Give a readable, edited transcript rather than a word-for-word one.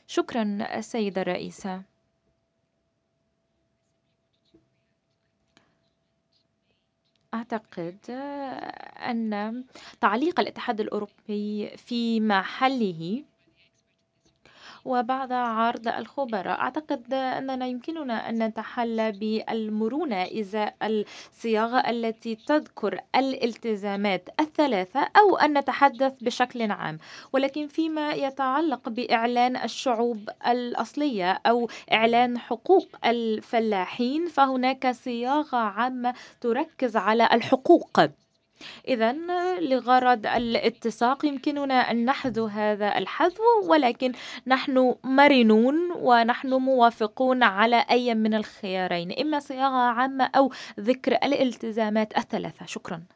شكرا السيدة الرئيسة. أعتقد أن تعليق الاتحاد الأوروبي في محله وبعد عرض الخبراء، أعتقد أننا يمكننا أن نتحلى بالمرونة إزاء الصياغة التي تذكر الالتزامات الثلاثة، أو أن نتحدث بشكل عام. ولكن فيما يتعلق بإعلان الشعوب الأصلية أو إعلان حقوق الفلاحين، فهناك صياغة عامة تركز على الحقوق. إذن لغرض الاتساق يمكننا أن نحذو هذا الحذو، ولكن نحن مرنون ونحن موافقون على أي من الخيارين، إما صياغة عامة أو ذكر الالتزامات الثلاثة. شكرا.